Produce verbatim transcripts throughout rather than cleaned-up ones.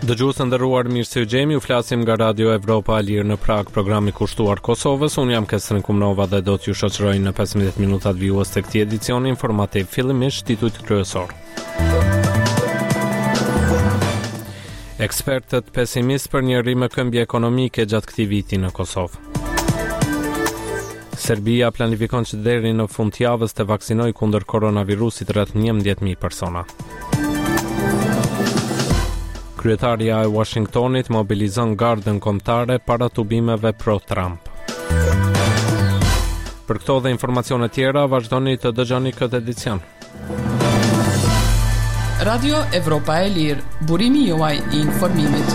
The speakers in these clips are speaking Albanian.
Dëgjues të nderuar, mirë se u gjemi, u flasim nga Radio Evropa e Lirë në Prag, programi kushtuar Kosovës. Unë jam Kestrin Kumnova dhe do t'ju shoqëroj në pesëmbëdhjetë minutat vijues të këtij edicioni informativ, fillimisht titujt kryesor. Ekspertët pesimist për një rrimëkëmbje ekonomike gjatë këtij viti në Kosovë. Serbia planifikon që deri në fund javës të vaksinojë kundër koronavirusit rreth njëmbëdhjetë mijë persona. Kryetaria e Washingtonit mobilizon gardën kombëtare para tubimeve pro-Trump. Për këto dhe informacione tjera, vazhdoni të dëgjoni këtë edicion. Radio Evropa e Lirë, burimi juaj i informimit.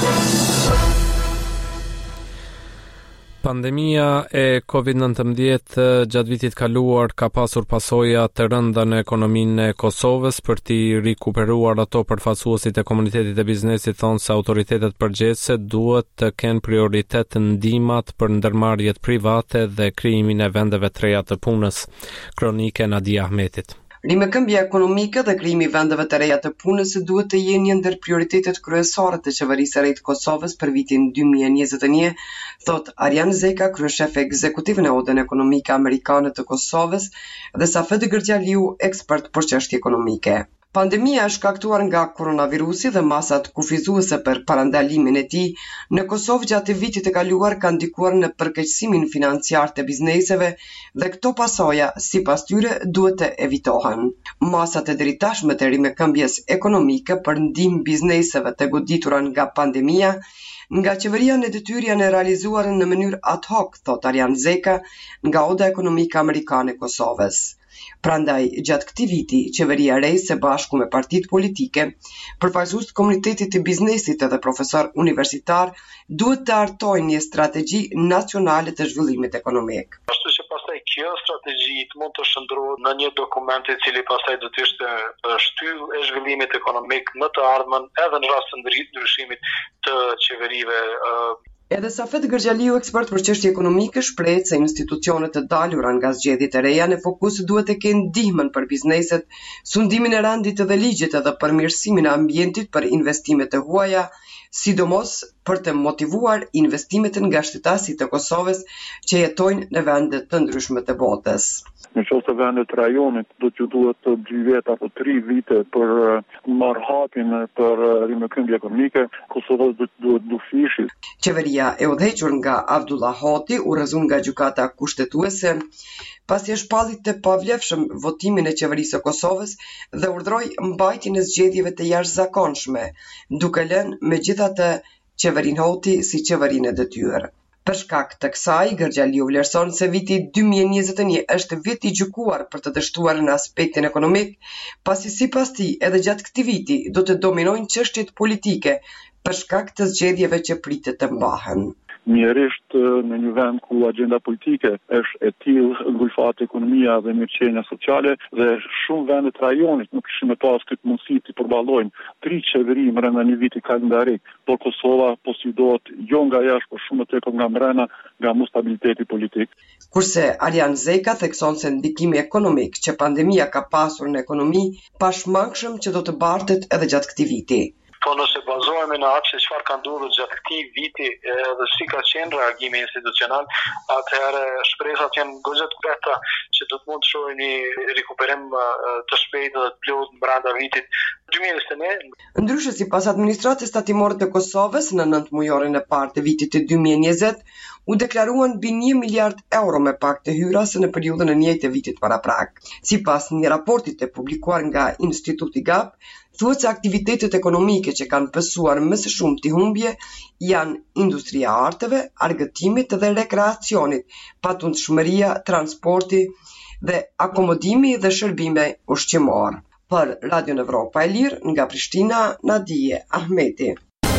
Pandemia e covid nëntëmbëdhjetë gjatë vitit kaluar ka pasur pasoja të rënda në ekonominë e Kosovës. Për t'i rikuperuar ato, përfaqësuesit e komunitetit e biznesit thonë se autoritetet përgjegjëse duhet të kenë prioritet ndihmat për ndërmarrjet private dhe krijimin e vendeve të reja të punës. Kronike Nadia Ahmetit. Rrimëkëmbja ekonomike dhe krijimi i vendeve të reja të punës duhet të jenë një ndër prioritetet kryesore të qeverisë së re të Kosovës për vitin dy mijë e njëzet e një, thot Arjan Zeka, kryeshef ekzekutiv në Odën Ekonomike Amerikane të Kosovës, dhe Safet Gërgjaliu, ekspert për çështje ekonomike. Pandemia është shkaktuar nga koronavirusi dhe masat kufizuese për parandalimin e tij në Kosovë gjatë vitit të kaluar kanë ndikuar në përkeqësimin financiar të bizneseve dhe këto pasoja, sipas tyre, duhet të evitohen. Masat e dritashme të rrimëkëmbjes ekonomike për ndihmë bizneseve të goditura nga pandemia nga qeveria në detyrë janë realizuar në mënyrë ad hoc, thot Arjan Zeka, nga Oda Ekonomike Amerikane e Kosovës. Prandaj, gjatë këtij viti, qeveria e re së bashku me partitë politike, përfaqësues të komunitetit të biznesit dhe profesor universitar duhet të hartojnë një strategji nacionale të zhvillimit ekonomik. Ashtu që pastaj kjo strategji mund të shndrohet në një dokument i cili pastaj do të ishte shtyllë e zhvillimit ekonomik në të ardhmen, edhe në rast të ndryshimit të qeverive. Edhe Safet Gërgjaliu, ekspert për çështje ekonomike, shpreh se institucionet të dalura nga zgjedhjet e reja në fokus duhet të kenë ndihmën për bizneset, sundimin e rendit dhe ligjit edhe përmirësimin e ambientit për investimet e huaja, sidomos për të motivuar investimet nga shtetasit të Kosovës që jetojnë në vende të ndryshme të botës. Në qoftë se vendet të rajonit do t'ju duhet të dy vjet apo tri vite për marrëhapjen për rrimëkëmbje ekonomike, Kosova do duhet du fishi. Qeveria e udhëhequr nga Abdullah Hoti u rrëzon nga gjykata kushtetuese pasi e shpalli të pavlefshëm votimin e qeverisë së Kosovës dhe urdhroi mbajtjen e zgjedhjeve të jashtëzakonshme, duke lënë megjithatë qeverinë Hoti si qeverinë e detyrë. Për shkak të kësaj, Gërgjaliu vlerëson se viti dy mijë e njëzet e një është vit i gjykuar për të dështuar në aspektin ekonomik, pasi sipas tij edhe gjatë këtij viti do të dominojnë çështjet politike për shkak të zgjedhjeve që pritet të mbahen. Mjerisht në një vend ku agenda politike është e tillë, ngulfat ekonomia dhe mirëqenia sociale dhe shumë vende të rajonit nuk kishin me pas këtë mundësi të përballojnë tri qeveri brenda një viti kalendarik, por Kosova posëdohet jo nga jashtë, por shumë tepër nga brenda, nga instabiliteti politik. Kurse Arjan Zeka thekson se ndikimi ekonomik që pandemia ka pasur në ekonomi pashmangshëm që do të bartet edhe gjatë këtij viti. Po nëse bazohemi në atë se çfarë ka ndodhur gjatë këtij viti dhe si ka qenë reagimi institucional, atëherë shpresat janë goxha të beta që do të mund të shohim një rikuperim të shpejtë dhe të plotë brenda vitit dy mijë e njëzet e një. Ndryshe, sipas administratës tatimore të Kosovës, në nëntë mujorin e parë të vitit të dy mijë e njëzet, u deklaruan mbi një miliard euro me pak të hyra se në periudhën e njëjtë të vitit paraprak. Sipas një raporti të publikuar nga Instituti Gap, thuhet se aktivitetet ekonomike që kanë pësuar më së shumti humbje janë industria e arteve, argëtimit dhe rekreacionit, patundshmëria, transporti dhe akomodimi dhe shërbime ushqimor. Për Radio Evropa e Lirë, nga Prishtina, Nadije Ahmeti.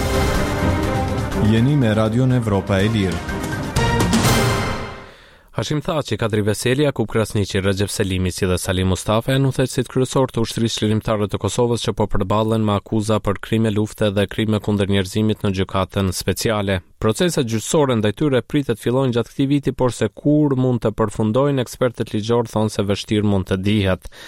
Jeni me Radio Evropa e Lirë. Hashim Thaçi, Kadri Veseli, Jakub Krasniqi, Recep Selimi si dhe Salim Mustafa janë udhëheqësit kryesor të ushtrisë lirimtare të Kosovës që po përballen me akuza për krime lufte dhe krime kundër njerëzimit në gjykatën speciale. Proceset gjyqësore ndaj tyre pritet fillojnë gjatë këtij viti, por se kur mund të përfundojnë, ekspertët ligjor thonë se vështirë mund të dihet.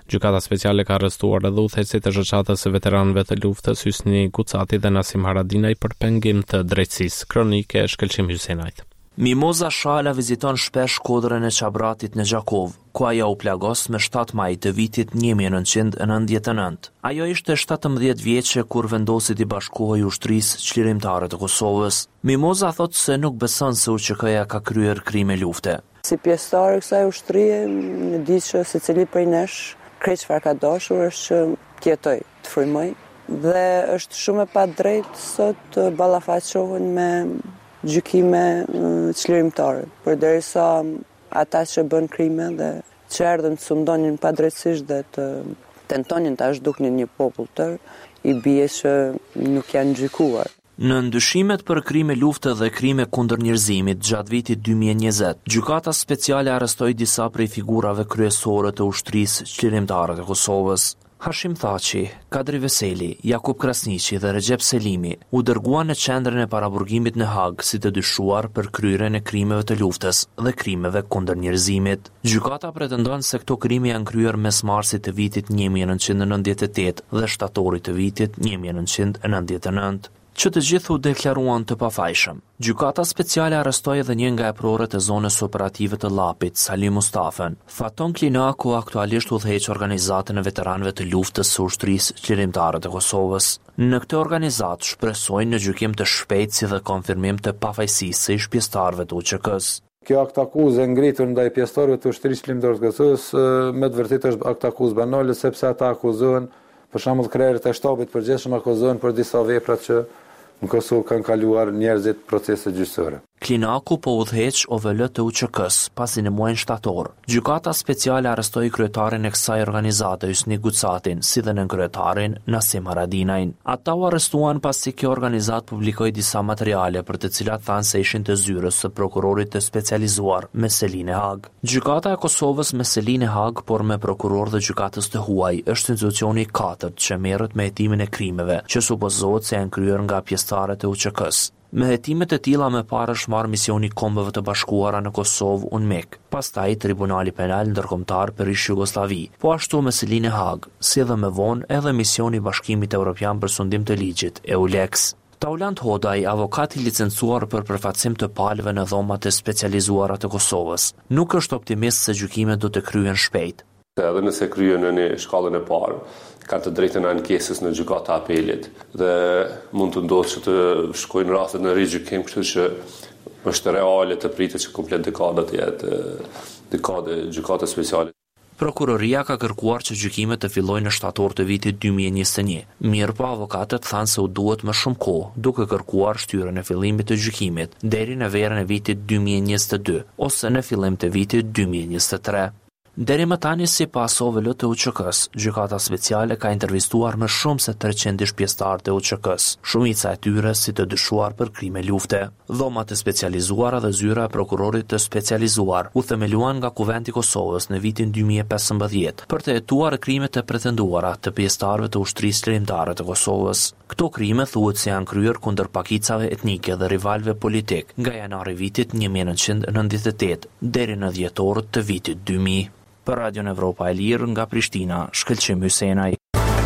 Gjykata speciale ka arrestuar edhe udhëheqësit e shoqatës së veteranëve të luftës Hysni Gucati dhe Nasim Haradinaj për pengim të drejtësisë. Kronike Shkëlqim Hysenajt. Mimoza Shala viziton shpesh kodrën e Qabratit në Gjakov, ku ajo u plagos me shtatë maj të vitit një mijë e nëntëqind e nëntëdhjetë e nëntë. Ajo ishte shtatëmbëdhjetë vjeçe kur vendosi t'i bashkohej ushtrisë çlirimtare të Kosovës. Mimoza thot se nuk beson se U Q K-ja ka kryer krime lufte. Si pjesëtar e kësaj ushtrie, në di që secili prej nesh krejt çfarë ka dashur është që të jetoj, të frymoj, dhe është shumë e padrejtë sot ballafaqohen me gjykime çlirimtare, përderisa ata që bën krime dhe që erdhën të sundonin padrejtësisht dhe të tentonin ta zhduknin një popull tërë, i bie që nuk janë gjykuar. Në ndyshimet për krime lufte dhe krime kundër njerëzimit gjatë vitit dy mijë e njëzet, gjykata speciale arrestoi disa prej figurave kryesore të ushtrisë çlirimtare të Kosovës. Hashim Thaçi, Kadri Veseli, Jakub Krasniqi dhe Recep Selimi u dërguan në qendrën e paraburgimit në Hag si të dyshuar për kryerjen e krimeve të luftës dhe krimeve kundër njerëzimit. Gjykata pretendon se këto krime janë kryer mes marsit të vitit një mijë e nëntëqind e nëntëdhjetë e tetë dhe shtatorit të vitit një mijë e nëntëqind e nëntëdhjetë e nëntë. Që të gjithë u deklaruan të pafajshëm. Gjykata speciale arrestoi edhe një nga eprorët e zonës operative të Llapit, Salim Mustafen. Faton Klinaku aktualisht udhëheq organizatën e veteranëve të luftës së ushtrisë çlirimtare të Kosovës. Në këtë organizatë shpresojnë në gjykim të shpejtë si dhe konfirmim të pafajësisë së ish pjesëtarëve të U Q K-s. Kjo akt akuzë ngritur ndaj pjesëtarëve të ushtrisë çlirimtare të Kosovës me të vërtetë është akt akuzë banale sepse ata akuzohen, për shembull krerët e shtabit përgjithshëm akuzohen për disa vepra që në Kosovë kanë kaluar njerëzit procese gjyqësore. Klinaku po udhëheq O V L të U Q K-s pasi në muajin shtator. Gjykata speciale arrestoi kryetarin e kësaj organizate Hysni Gucatin, si dhe nënkryetarin Nasim Haradinajin. Ata u arrestuan pasi kjo organizatë publikoi disa materiale për të cilat thanë se ishin të zyrës së prokurorit të specializuar me selin e Hag. Gjykata e Kosovës me selin e Hag, por me prokuror dhe gjykatës të huaj, është institucioni i katërt që merret me hetimin e krimeve, që supozohet se janë kryer nga pjesëtarët e U Q K-s. Me hetimet e tilla më parë është marrë misioni i Kombeve të Bashkuara në Kosovë UNMIK, pastaj Tribunali Penal Ndërkombëtar për ish Jugosllavi, po ashtu me selin e Hag, si dhe më vonë edhe misioni i Bashkimit Evropian për sundim të ligjit, EULEX. Taulant Hodaj, avokat i licencuar për përfaqësim të palëve në dhomat e specializuara të Kosovës, nuk është optimist se gjykimet do të kryen shpejt. Edhe nëse kryen në shkallën e parë, kanë të drejtën e ankesës në gjykata apelit dhe mund të ndodhë që të shkojnë rastet në rigjykim, kështu që është reale të pritet që komplet dekada të jetë dekade gjykate speciale. Prokuroria ka kërkuar që gjykimet të fillojnë në shtator të vitit dy mijë e njëzet e një. Mirë po avokatët thanë se u duhet më shumë kohë, duke kërkuar shtyrën e fillimit të gjykimit deri në verën e vitit dy mijë e njëzet e dy ose në fillim të vitit dy mijë e njëzet e tre. Deri më tani, sipas O V L të U Q K-s, gjykata speciale ka intervistuar më shumë se treqind ish pjesëtarë të U Q K-s, shumica e tyre si të dyshuar për krime lufte. Dhomat e specializuara dhe zyra e prokurorit të specializuar u themeluan nga Kuventi i Kosovës në vitin dy mijë e pesëmbëdhjetë për të hetuar krimet e pretenduara të pjesëtarëve të ushtrisë çlirimtare të Kosovës. Këto krime thuhet se janë kryer kundër pakicave etnike dhe rivalëve politik nga janari vitit një mijë e nëntëqind e nëntëdhjetë e tetë deri në dhjetor të vitit dy mijë. Për Radio Evropa e Lirë nga Prishtina, Shkëlqim Hysenaj.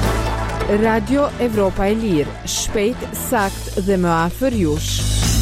Radio Evropa e Lirë, shpejt, sakt dhe më afër jush.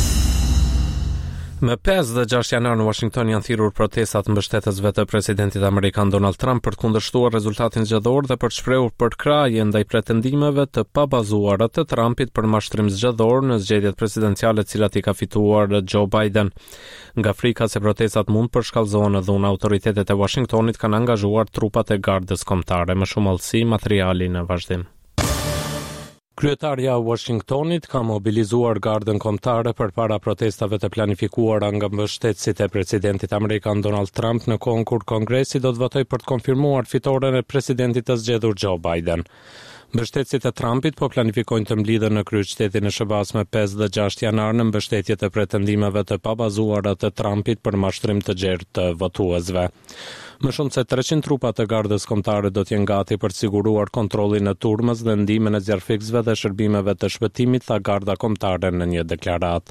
Me pesë dhe gjashtë janar në Washington janë thirrur protestat mbështetësve të presidentit amerikan Donald Trump për të kundërshtuar rezultatin zgjedhor dhe për të shprehur përkrahje ndaj pretendimeve të pabazuara të Trumpit për mashtrim zgjedhor në zgjedhjet presidenciale të cilat i ka fituar Joe Biden. Nga frika se protestat mund përshkallëzohen edhe unë autoritetet e Washingtonit kanë angazhuar trupat e gardës kombëtare. Më shumë allësi materiali në vazhdim. Kryetarja e Washingtonit ka mobilizuar gardën kombëtare përpara protestave të planifikuara nga mbështetësit e presidentit amerikan Donald Trump në kohën kur Kongresi do të votojë për të konfirmuar fitoren e presidentit të zgjedhur Joe Biden. Mbështetësit e Trumpit po planifikojnë të mblidhen në kryeqytetin e S B A-s me pesë dhe gjashtë janar në mbështetje të pretendimeve të pabazuara të Trumpit për mashtrim të gjerë të votuesve. Më shumë se treqind trupa të gardës kombëtare do të jenë gati për të siguruar kontrollin e turmës dhe ndihmën e zjarfikësve dhe shërbimeve të shpëtimit, tha garda kombëtare në një deklaratë.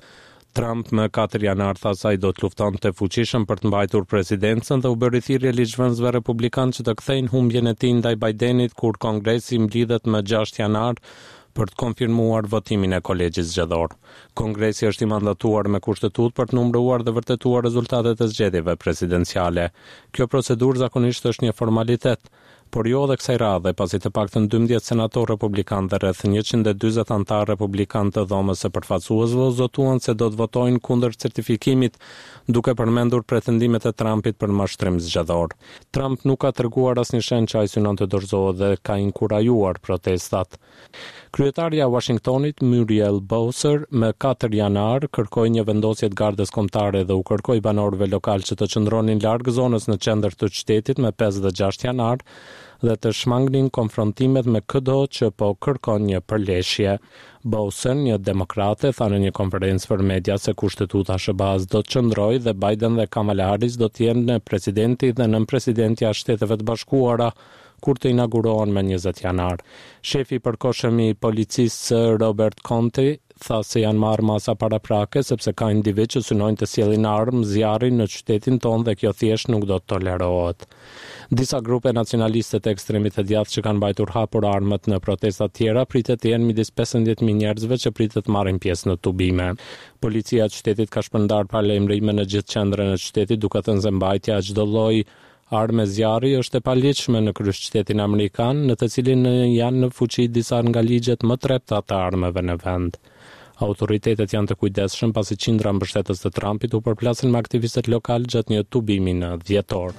Trump më katër janar tha se ai do të luftonte fuqishëm për të mbajtur presidencën dhe u bëri thirrje ligjvënësve republikanë që të kthejnë humbjen e tij ndaj Bidenit kur Kongresi mblidhet më gjashtë janar për të konfirmuar votimin e kolegjit zgjedhor. Kongresi është i mandatuar me kushtetut për të numëruar dhe vërtetuar rezultatet e zgjedhjeve presidenciale. Kjo procedurë zakonisht është një formalitet, por jo edhe kësaj radhe, pasi të paktën dymbëdhjetë senatorë republikanë dhe rreth njëqind e dyzet anëtarë republikanë të dhomës së përfaqësuesve zotuan se do të votojnë kundër certifikimit, duke përmendur pretendimet e Trumpit për mashtrim zgjedhor. Trump nuk ka treguar asnjë shenjë që ai synon të dorëzohet dhe ka inkurajuar protestat. Kryetaria e Washingtonit, Muriel Bowser, më katër janar kërkoi një vendosje të gardës kombëtare dhe u kërkoi banorëve lokal që të qëndronin larg zonës në qendër të qytetit me pesë dhe gjashtë janar dhe të shmangnin konfrontimet me çdo që po kërkon një përleshje. Bowser, një demokrate, tha në një konferencë për media se kushtetuta S B A-s do të qëndrojë dhe Biden dhe Kamala Harris do të jenë presidenti dhe nënpresidentja e Shteteve të Bashkuara kur të inaugurohen me njëzet janar. Shefi i përkohshëm i policisë Robert Conti tha se janë marrë masa paraprake sepse ka individ që synojnë të sjellin armë zjarri në qytetin tonë dhe kjo thjesht nuk do të tolerohet. Disa grupe nacionaliste të ekstremit të djathtë që kanë mbajtur hapur armët në protesta të tjera pritet të jenë midis pesëdhjetë mijë njerëzve që pritet të marrin pjesë në tubime. Policia e qytetit ka shpërndar paralajmërime në gjithë qendrën e qytetit duke thënë se mbajtja e çdo lloji armë zjarri është e paligjshme në kryqëzitetin amerikan, në të cilin janë në fuqi disa nga ligjet më trepta të armëve në vend. Autoritetet janë të kujdesshëm pasi qindra mbështetës të Trumpit u përplasin me aktivistët lokal gjatë një tubimi në dhjetor.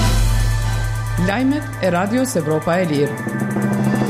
Lajmet e Radios Evropa e Lirë.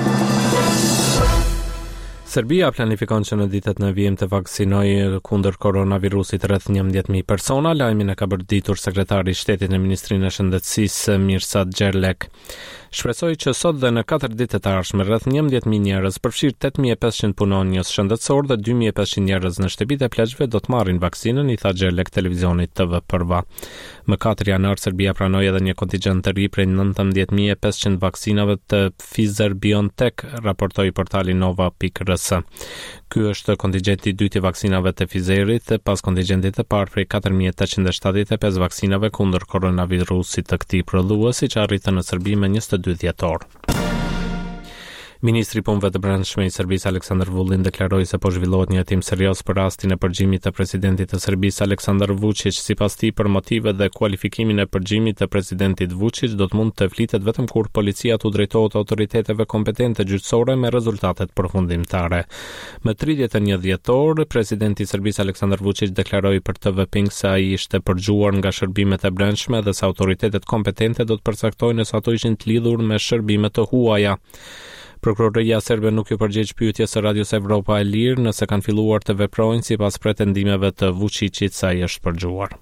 Serbia planifikon që në ditët në vijim të vaksinojë kundër koronavirusit rreth njëmbëdhjetë mijë persona, lajmin e ka bërditur sekretari i shtetit në Ministrinë e Shëndetësisë Mirsad Gjerlek. Shpresoi që sot dhe në katër ditët e ardhshme rreth njëmbëdhjetë mijë njerëz, përfshirë tetë mijë e pesëqind punonjës shëndetësor dhe dy mijë e pesëqind njerëz në shtëpitë e pleqshve do të marrin vaksinën, i tha Gjerlek televizionit T V Prva. Më katër janar Serbia pranoi edhe një kontingjent të ri prej nëntëmbëdhjetë mijë e pesëqind vaksinave të Pfizer-BioNTech, raportoi portali nova pikë r s. Ky është kontingjenti i dytë i vaksinave të Pfizerit, pas kontingjentit të parë prej katër mijë e tetëqind e shtatëdhjetë e pesë vaksinave kundër koronavirusit të këtij prodhuesi që arritën në Serbi me njëzet e dy dhjetor. Ministri i Punëve të Brendshme i Serbisë Aleksandar Vulin deklaroi se po zhvillohet një hetim serioz për rastin e përgjimit të presidentit të Serbisë Aleksandar Vučić. Sipas tij, për motive dhe kualifikimin e përgjimit të presidentit Vučić do të mund të flitet vetëm kur policia tu drejtohet autoriteteve kompetente gjyqësore me rezultatet përfundimtare. Më tridhjetë e një dhjetor, presidenti i Serbisë Aleksandar Vučić deklaroi për T V Pink se ai ishte përgjuar nga shërbimet e brendshme dhe se autoritetet kompetente do të përcaktojnë nëse ato ishin të lidhur me shërbime të huaja. Prokuroria serbe nuk ju përgjigj pyetjes së Radios Evropa e Lirë nëse kanë filluar të veprojnë sipas pretendimeve të Vučićit se ai është përgjuar.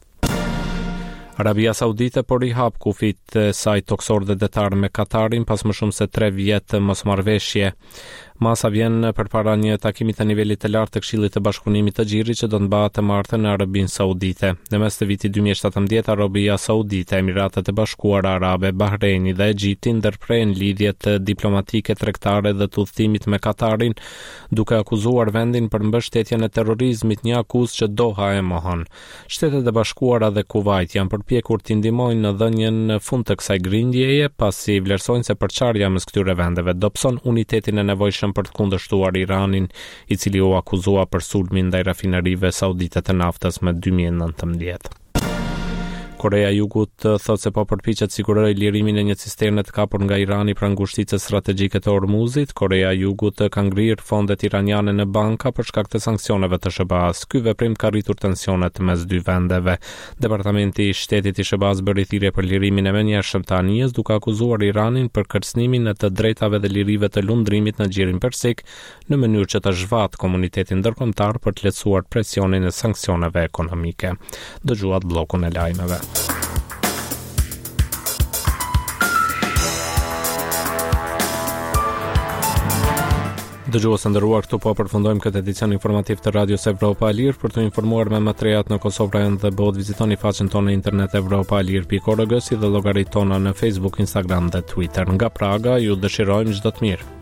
Arabia Saudite po rihap kufit e saj toksor dhe detar me Katarin pas më shumë se tre vjet mosmarrveshje. Masa vjen përpara një takimi të nivelit të lartë të Këshillit të Bashkëpunimit të Xhirit që do të mbahet të martën në Arabinë Saudite. Në mes të vitit dy mijë e shtatëmbëdhjetë, Arabia Saudite, Emiratet e Bashkuara Arabe, Bahreini dhe Egjipti ndërprejnë lidhjet diplomatike, tregtare dhe të udhëtimit me Katarin, duke akuzuar vendin për mbështetjen e terrorizmit, një akuzë që Doha e mohon. Shtetet e Bashkuara dhe Kuvajt janë përpjekur të ndihmojnë në dhënien në fund të kësaj grindjeje, pasi vlerësojnë se përçarja mes këtyre vendeve dobëson unitetin e nevojshëm për të kundërshtuar Iranin, i cili u akuzua për sulmin ndaj rafinerive saudite të naftës me dy mijë e nëntëmbëdhjetë. Korea e Jugut thotë se po përpiqet sigurojë lirimin e një cisterne të kapur nga Irani pranë ngushticës strategjike të Ormuzit. Korea e Jugut ka ngrirë fondet iraniane në banka për shkak të sanksioneve të S B A-s. Ky veprim ka rritur tensionet mes dy vendeve. Departamenti i Shtetit i S B A-s bëri thirrje për lirimin e menjëhershëm të anijes, duke akuzuar Iranin për kërcënimin e të drejtave dhe lirive të lundrimit në Gjirin Persik në mënyrë që të zhvatë komunitetin ndërkombëtar për të lehtësuar presionin e sanksioneve ekonomike. Dëgjuat bllokun e lajmeve. Dëgjues të nderuar, këtu po përfundojmë këtë edicion informativ të Radios Evropa e Lirë. Për të informuar me më të rejat në Kosovë dhe botë, vizitoni faqen tonë në internet evropa e lirë pikë org si dhe llogaritë tona në Facebook, Instagram dhe Twitter. Nga Praga ju dëshirojmë çdo të mirë.